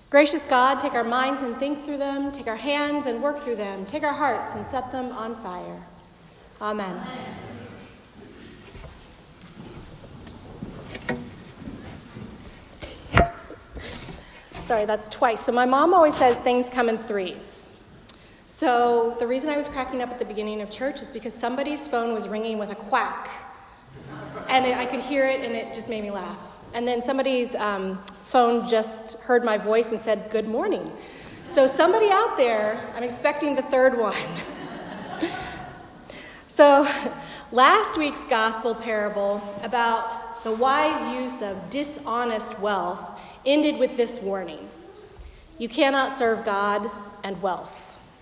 Gracious God, take our minds and think through them, take our hands and work through them, take our hearts and set them on fire. Amen. Sorry, that's twice. So my mom always says things come in threes. So the reason I was cracking up at the beginning of church is because somebody's phone was ringing with a quack. And I could hear it, and it just made me laugh. And then somebody's phone just heard my voice and said, "Good morning." So somebody out there, I'm expecting the third one. So last week's gospel parable about the wise use of dishonest wealth ended with this warning: you cannot serve God and wealth.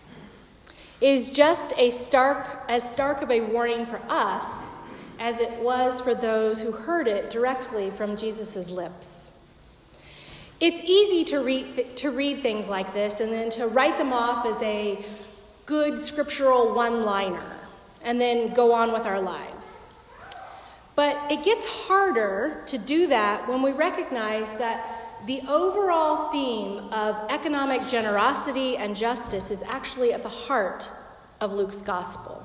It is just as stark of a warning for us as it was for those who heard it directly from Jesus' lips. It's easy to read things like this and then to write them off as a good scriptural one-liner and then go on with our lives. But it gets harder to do that when we recognize that the overall theme of economic generosity and justice is actually at the heart of Luke's gospel.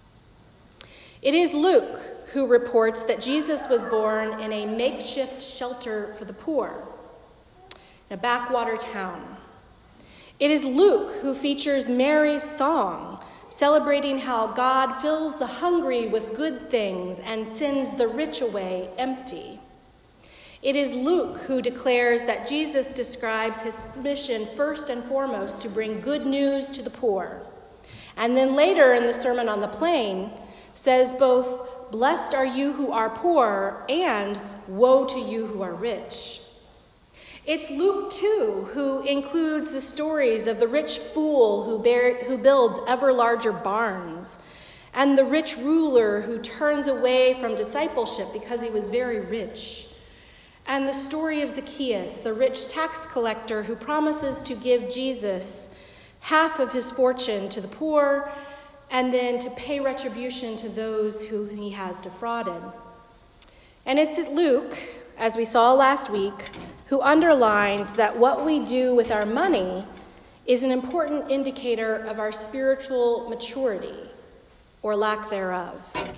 It is Luke who reports that Jesus was born in a makeshift shelter for the poor, in a backwater town. It is Luke who features Mary's song, celebrating how God fills the hungry with good things and sends the rich away empty. It is Luke who declares that Jesus describes his mission first and foremost to bring good news to the poor. And then later in the Sermon on the Plain says both, "Blessed are you who are poor," and "Woe to you who are rich." It's Luke, too, who includes the stories of the rich fool who builds ever larger barns, and the rich ruler who turns away from discipleship because he was very rich, and the story of Zacchaeus, the rich tax collector who promises to give Jesus half of his fortune to the poor and then to pay retribution to those who he has defrauded. And it's Luke, as we saw last week, who underlines that what we do with our money is an important indicator of our spiritual maturity or lack thereof.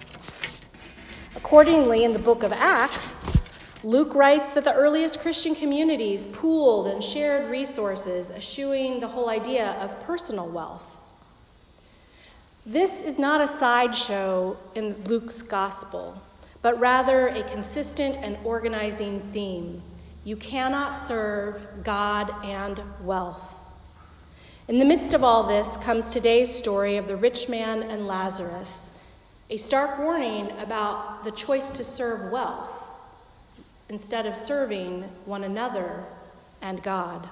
Accordingly, in the book of Acts, Luke writes that the earliest Christian communities pooled and shared resources, eschewing the whole idea of personal wealth. This is not a sideshow in Luke's gospel, but rather a consistent and organizing theme. You cannot serve God and wealth. In the midst of all this comes today's story of the rich man and Lazarus, a stark warning about the choice to serve wealth instead of serving one another and God.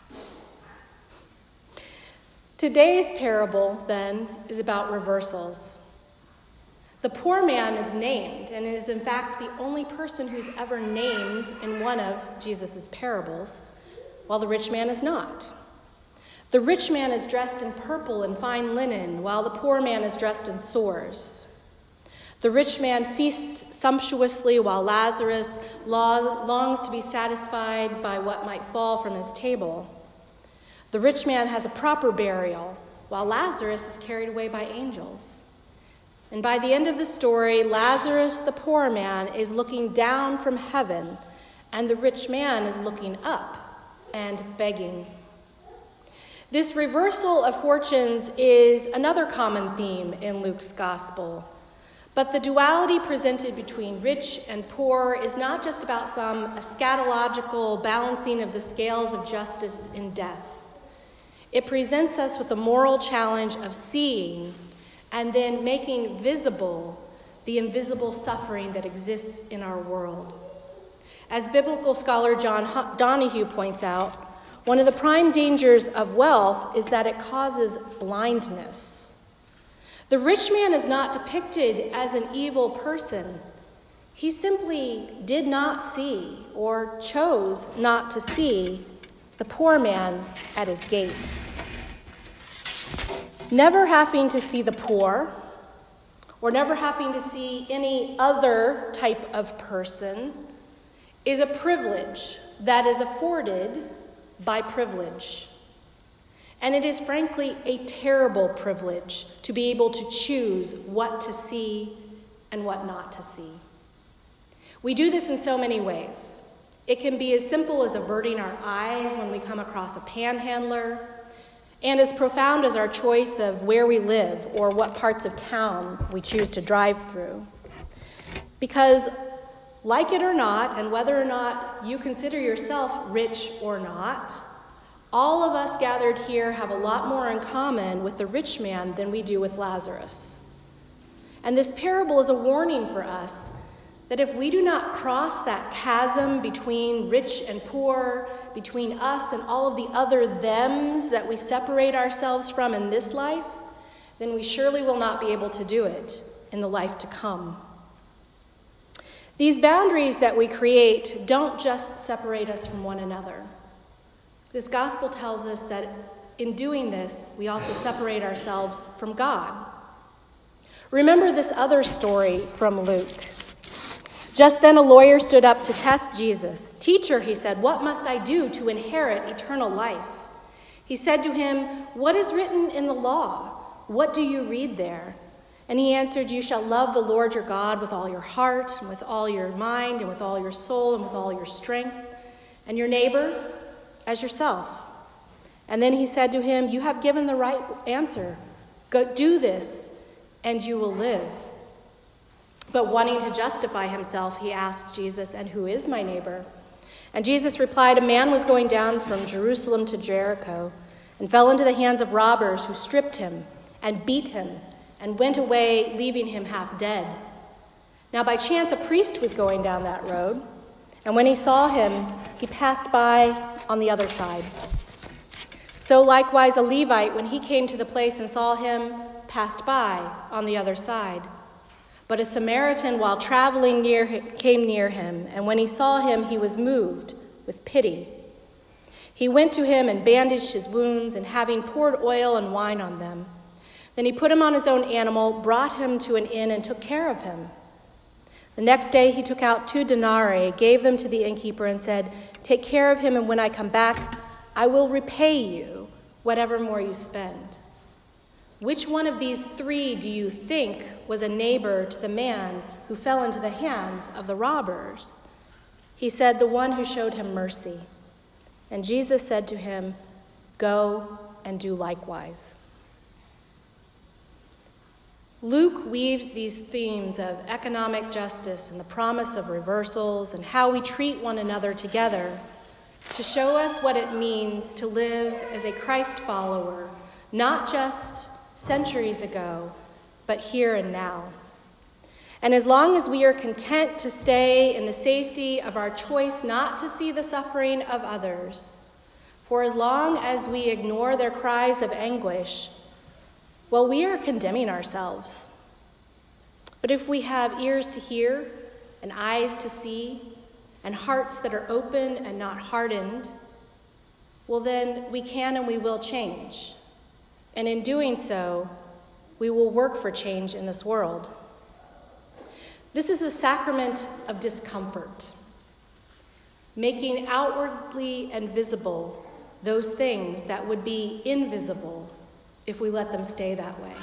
Today's parable, then, is about reversals. The poor man is named, and is in fact the only person who's ever named in one of Jesus' parables, while the rich man is not. The rich man is dressed in purple and fine linen, while the poor man is dressed in sores. The rich man feasts sumptuously, while Lazarus longs to be satisfied by what might fall from his table. The rich man has a proper burial, while Lazarus is carried away by angels. And by the end of the story, Lazarus, the poor man, is looking down from heaven, and the rich man is looking up and begging. This reversal of fortunes is another common theme in Luke's gospel. But the duality presented between rich and poor is not just about some eschatological balancing of the scales of justice in death. It presents us with the moral challenge of seeing and then making visible the invisible suffering that exists in our world. As biblical scholar John Donahue points out, one of the prime dangers of wealth is that it causes blindness. The rich man is not depicted as an evil person. He simply did not see or chose not to see the poor man at his gate. Never having to see the poor, or never having to see any other type of person, is a privilege that is afforded by privilege. And it is frankly a terrible privilege to be able to choose what to see and what not to see. We do this in so many ways. It can be as simple as averting our eyes when we come across a panhandler, and as profound as our choice of where we live or what parts of town we choose to drive through. Because, like it or not, and whether or not you consider yourself rich or not, all of us gathered here have a lot more in common with the rich man than we do with Lazarus. And this parable is a warning for us that if we do not cross that chasm between rich and poor, between us and all of the other thems that we separate ourselves from in this life, then we surely will not be able to do it in the life to come. These boundaries that we create don't just separate us from one another. This gospel tells us that in doing this, we also separate ourselves from God. Remember this other story from Luke. Just then a lawyer stood up to test Jesus. "Teacher," he said, "what must I do to inherit eternal life?" He said to him, "What is written in the law? What do you read there?" And he answered, "You shall love the Lord your God with all your heart, and with all your mind, and with all your soul, and with all your strength, and your neighbor as yourself." And then he said to him, "You have given the right answer. Go do this, and you will live." But wanting to justify himself, he asked Jesus, "And who is my neighbor?" And Jesus replied, "A man was going down from Jerusalem to Jericho and fell into the hands of robbers who stripped him and beat him and went away, leaving him half dead. Now by chance a priest was going down that road, and when he saw him, he passed by on the other side. So likewise a Levite, when he came to the place and saw him, passed by on the other side. But a Samaritan, while traveling came near him, and when he saw him, he was moved with pity. He went to him and bandaged his wounds, and having poured oil and wine on them, then he put him on his own animal, brought him to an inn, and took care of him. The next day he took out 2 denarii, gave them to the innkeeper, and said, "Take care of him, and when I come back, I will repay you whatever more you spend." Which one of these 3 do you think was a neighbor to the man who fell into the hands of the robbers? He said, "The one who showed him mercy." And Jesus said to him, "Go and do likewise." Luke weaves these themes of economic justice and the promise of reversals and how we treat one another together to show us what it means to live as a Christ follower, not just centuries ago, but here and now. And as long as we are content to stay in the safety of our choice not to see the suffering of others, for as long as we ignore their cries of anguish, well, we are condemning ourselves. But if we have ears to hear and eyes to see and hearts that are open and not hardened, well, then we can and we will change. And in doing so, we will work for change in this world. This is the sacrament of discomfort, making outwardly and visible those things that would be invisible if we let them stay that way.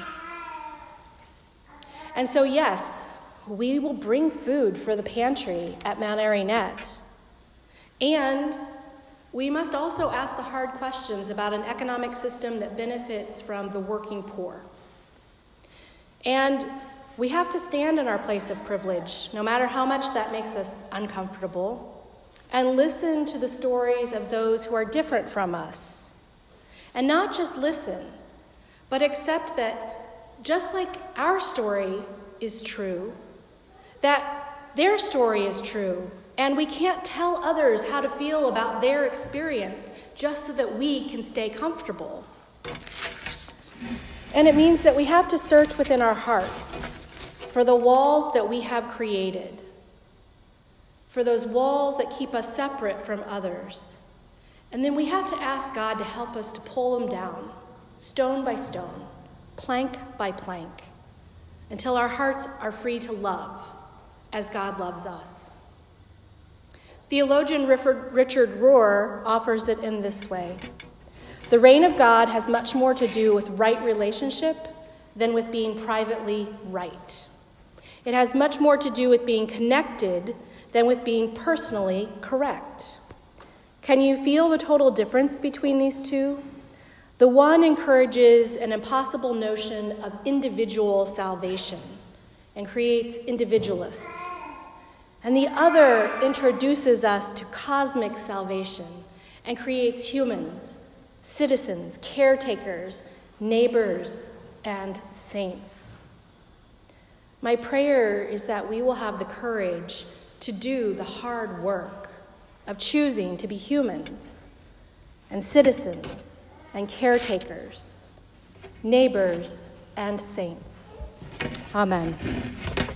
And so, yes, we will bring food for the pantry at Mount Airy-Net. And we must also ask the hard questions about an economic system that benefits from the working poor. And we have to stand in our place of privilege, no matter how much that makes us uncomfortable, and listen to the stories of those who are different from us. And not just listen, but accept that just like our story is true, that their story is true, and we can't tell others how to feel about their experience just so that we can stay comfortable. And it means that we have to search within our hearts for the walls that we have created, for those walls that keep us separate from others. And then we have to ask God to help us to pull them down, stone by stone, plank by plank, until our hearts are free to love as God loves us. Theologian Richard Rohr offers it in this way: the reign of God has much more to do with right relationship than with being privately right. It has much more to do with being connected than with being personally correct. Can you feel the total difference between these two? The one encourages an impossible notion of individual salvation and creates individualists. And the other introduces us to cosmic salvation and creates humans, citizens, caretakers, neighbors, and saints. My prayer is that we will have the courage to do the hard work of choosing to be humans and citizens and caretakers, neighbors and saints. Amen.